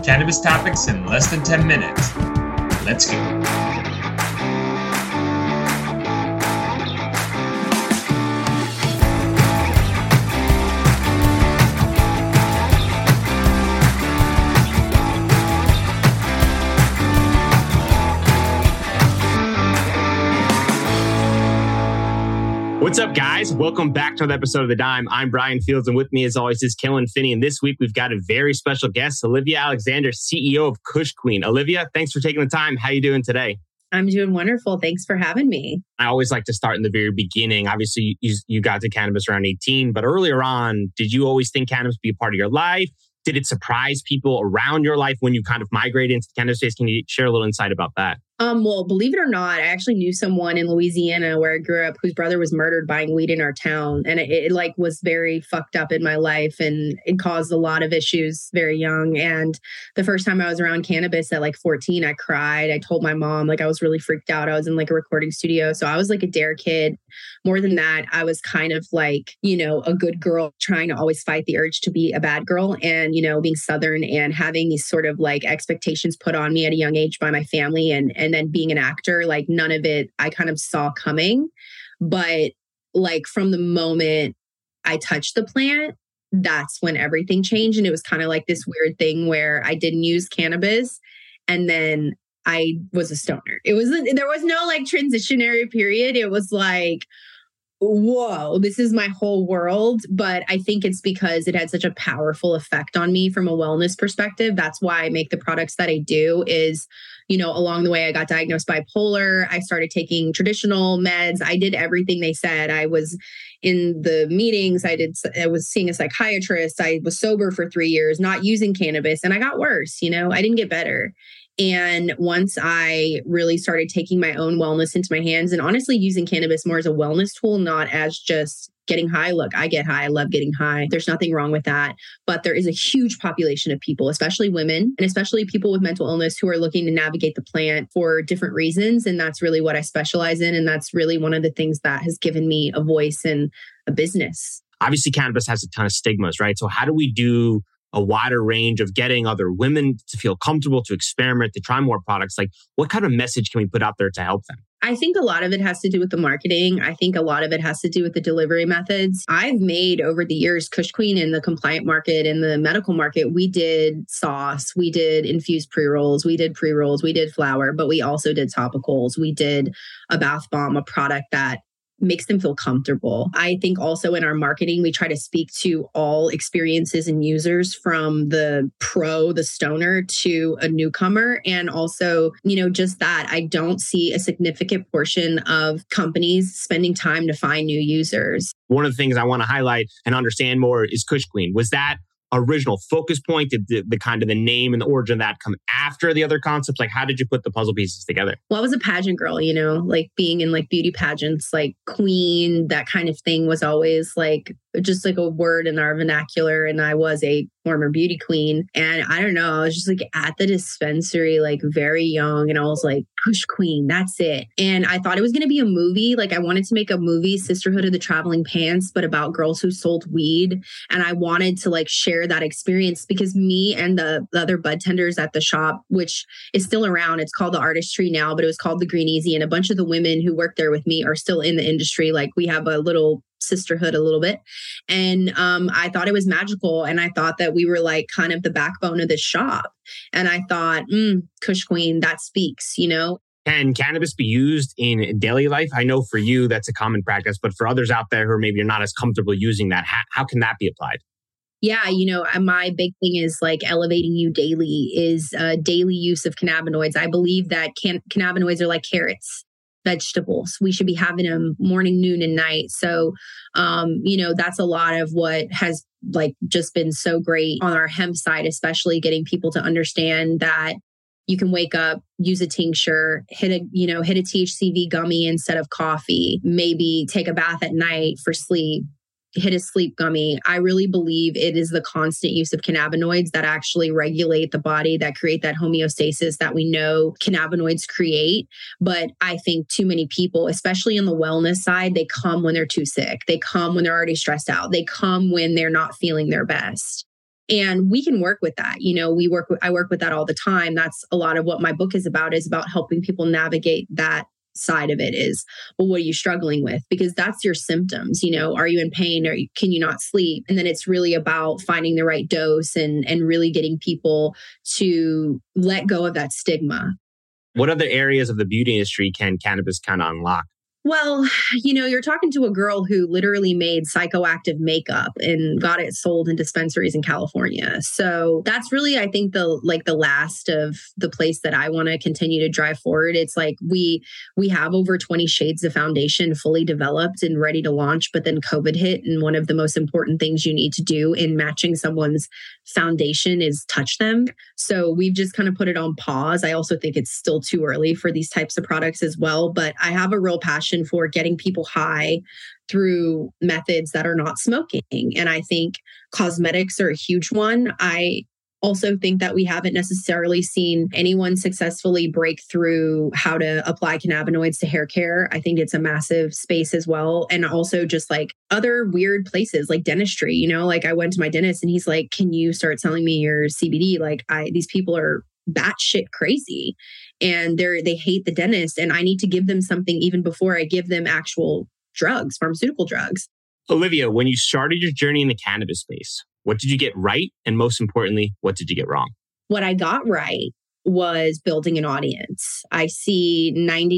Cannabis topics in less than 10 minutes. Let's go. What's up, guys? Welcome back to another episode of The Dime. I'm Brian Fields, and with me, as always, is Kellen Finney. And this week, we've got a very special guest, Olivia Alexander, CEO of Kush Queen. Olivia, thanks for taking the time. How are you doing today? I'm doing wonderful. Thanks for having me. I always like to start in the very beginning. Obviously, you got to cannabis around 18, but earlier on, did you always think cannabis would be a part of your life? Did it surprise people around your life when you kind of migrated into the cannabis space? Can you share a little insight about that? Well, believe it or not, I actually knew someone in Louisiana where I grew up whose brother was murdered buying weed in our town. And it was very fucked up in my life, and it caused a lot of issues very young. And the first time I was around cannabis at 14, I cried. I told my mom, I was really freaked out. I was in a recording studio. So I was a dare kid. More than that, I was kind of a good girl trying to always fight the urge to be a bad girl, and, being Southern and having these sort of expectations put on me at a young age by my family, and then being an actor, none of it I kind of saw coming. But from the moment I touched the plant, that's when everything changed. And it was kind of this weird thing where I didn't use cannabis and then I was a stoner. There was no transitionary period. It was whoa, this is my whole world. But I think it's because it had such a powerful effect on me from a wellness perspective. That's why I make the products that I do is, along the way, I got diagnosed bipolar. I started taking traditional meds. I did everything they said. I was in the meetings. I was seeing a psychiatrist. I was sober for 3 years, not using cannabis. And I got worse. I didn't get better. And once I really started taking my own wellness into my hands and honestly using cannabis more as a wellness tool, not as just getting high. Look, I get high. I love getting high. There's nothing wrong with that. But there is a huge population of people, especially women, and especially people with mental illness who are looking to navigate the plant for different reasons. And that's really what I specialize in. And that's really one of the things that has given me a voice and a business. Obviously, cannabis has a ton of stigmas, right? So how do we do a wider range of getting other women to feel comfortable, to experiment, to try more products? What kind of message can we put out there to help them? I think a lot of it has to do with the marketing. I think a lot of it has to do with the delivery methods. I've made over the years, Kush Queen in the compliant market, in the medical market, we did sauce, we did infused pre-rolls, we did flower, but we also did topicals. We did a bath bomb, a product that makes them feel comfortable. I think also in our marketing, we try to speak to all experiences and users, from the pro, the stoner, to a newcomer. And also, just that I don't see a significant portion of companies spending time to find new users. One of the things I want to highlight and understand more is Kush Queen. Was that original focus point? Did the kind of the name and the origin of that come after the other concepts? How did you put the puzzle pieces together? Well, I was a pageant girl, being in beauty pageants, queen, that kind of thing was always just a word in our vernacular. And I was a former beauty queen. And I don't know, I was just at the dispensary, very young. And I was Kush Queen, that's it. And I thought it was going to be a movie. I wanted to make a movie, Sisterhood of the Traveling Pants, but about girls who sold weed. And I wanted to share that experience because me and the other bud tenders at the shop, which is still around, it's called the Artistry now, but it was called the Green Easy. And a bunch of the women who work there with me are still in the industry. We have a little sisterhood a little bit. And I thought it was magical. And I thought that we were kind of the backbone of the shop. And I thought, Kush Queen, that speaks, Can cannabis be used in daily life? I know for you, that's a common practice, but for others out there who maybe are not as comfortable using that, how can that be applied? Yeah, my big thing is elevating you daily is daily use of cannabinoids. I believe that cannabinoids are like carrots, vegetables. We should be having them morning, noon, and night. So, that's a lot of what has just been so great on our hemp side, especially getting people to understand that you can wake up, use a tincture, hit a THCV gummy instead of coffee, maybe take a bath at night for sleep, hit a sleep gummy. I really believe it is the constant use of cannabinoids that actually regulate the body, that create that homeostasis that we know cannabinoids create. But I think too many people, especially on the wellness side, they come when they're too sick. They come when they're already stressed out. They come when they're not feeling their best. And we can work with that. I work with that all the time. That's a lot of what my book is about helping people navigate that side of it is, well, what are you struggling with? Because that's your symptoms. Are you in pain or can you not sleep? And then it's really about finding the right dose and really getting people to let go of that stigma. What other areas of the beauty industry can cannabis kind of unlock? Well, you're talking to a girl who literally made psychoactive makeup and got it sold in dispensaries in California. So that's really, I think, the last of the place that I want to continue to drive forward. It's like we have over 20 shades of foundation fully developed and ready to launch, but then COVID hit. And one of the most important things you need to do in matching someone's foundation is touch them. So we've just kind of put it on pause. I also think it's still too early for these types of products as well, but I have a real passion for getting people high through methods that are not smoking. And I think cosmetics are a huge one. I also think that we haven't necessarily seen anyone successfully break through how to apply cannabinoids to hair care. I think it's a massive space as well. And also just like other weird places like dentistry, like I went to my dentist and he's like, can you start selling me your CBD? Like these people are batshit crazy and they hate the dentist and I need to give them something even before I give them actual drugs, pharmaceutical drugs. Olivia, when you started your journey in the cannabis space, what did you get right? And most importantly, what did you get wrong? What I got right was building an audience. I see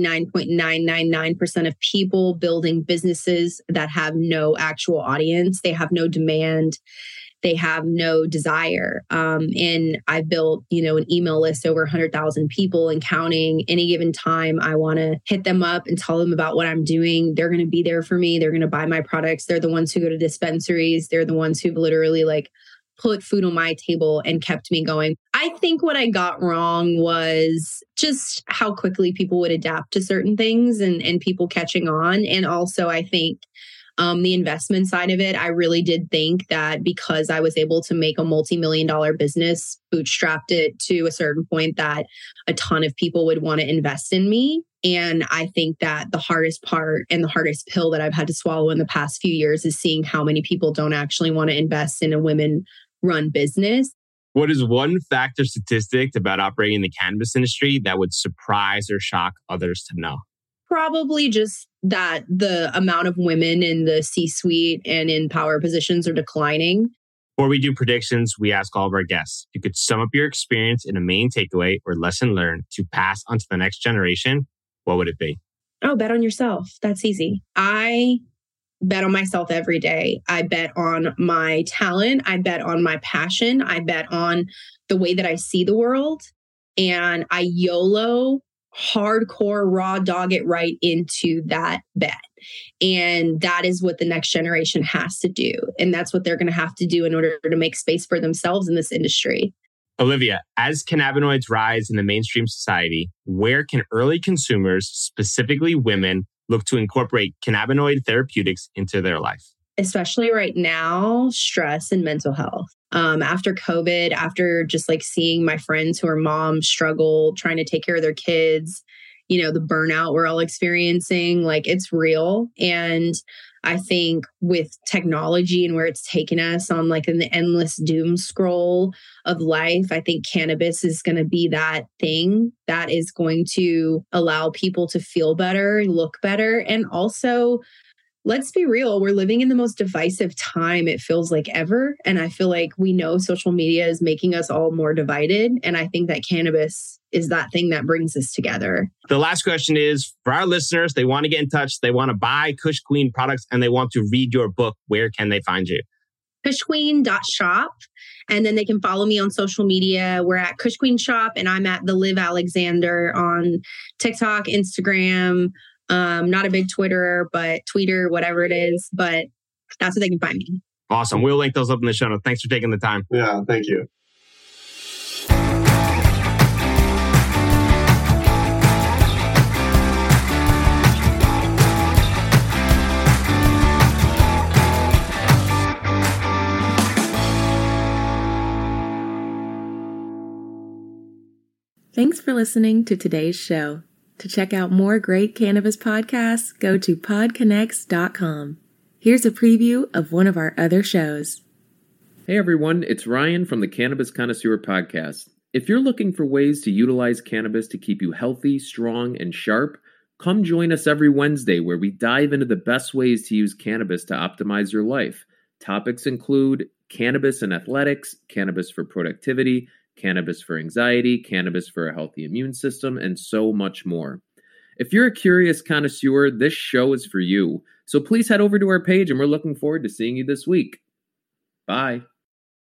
99.999% of people building businesses that have no actual audience. They have no demand. They have no desire. And I built, an email list over 100,000 people and counting. Any given time, I want to hit them up and tell them about what I'm doing. They're going to be there for me. They're going to buy my products. They're the ones who go to dispensaries. They're the ones who've literally put food on my table and kept me going. I think what I got wrong was just how quickly people would adapt to certain things and people catching on. And also, I think the investment side of it, I really did think that because I was able to make a multi-million-dollar business, bootstrapped it to a certain point that a ton of people would want to invest in me. And I think that the hardest part and the hardest pill that I've had to swallow in the past few years is seeing how many people don't actually want to invest in a women-run business. What is one fact or statistic about operating in the cannabis industry that would surprise or shock others to know? Probably just that the amount of women in the C-suite and in power positions are declining. Before we do predictions, we ask all of our guests, if you could sum up your experience in a main takeaway or lesson learned to pass on to the next generation, what would it be? Oh, bet on yourself. That's easy. I bet on myself every day. I bet on my talent. I bet on my passion. I bet on the way that I see the world. And I YOLO hardcore raw dog it right into that bet. And that is what the next generation has to do. And that's what they're going to have to do in order to make space for themselves in this industry. Olivia, as cannabinoids rise in the mainstream society, where can early consumers, specifically women, look to incorporate cannabinoid therapeutics into their life? Especially right now, stress and mental health. After COVID, after just seeing my friends who are moms struggle trying to take care of their kids, the burnout we're all experiencing, it's real. And I think with technology and where it's taken us on an endless doom scroll of life, I think cannabis is going to be that thing that is going to allow people to feel better, look better, and also, let's be real, we're living in the most divisive time it feels like ever. And I feel like we know social media is making us all more divided. And I think that cannabis is that thing that brings us together. The last question is, for our listeners, they want to get in touch, they want to buy Kush Queen products, and they want to read your book. Where can they find you? KushQueen.shop. And then they can follow me on social media. We're at Kush Queen Shop, and I'm at The Liv Alexander on TikTok, Instagram. Not a big Twitterer, but Tweeter, whatever it is. But that's where they can find me. Awesome. We'll link those up in the show notes. Thanks for taking the time. Yeah, thank you. Thanks for listening to today's show. To check out more great cannabis podcasts, go to podconnects.com. Here's a preview of one of our other shows. Hey everyone, it's Ryan from the Cannabis Connoisseur Podcast. If you're looking for ways to utilize cannabis to keep you healthy, strong, and sharp, come join us every Wednesday where we dive into the best ways to use cannabis to optimize your life. Topics include cannabis and athletics, cannabis for productivity, cannabis for anxiety, cannabis for a healthy immune system, and so much more. If you're a curious connoisseur, this show is for you. So please head over to our page and we're looking forward to seeing you this week. Bye.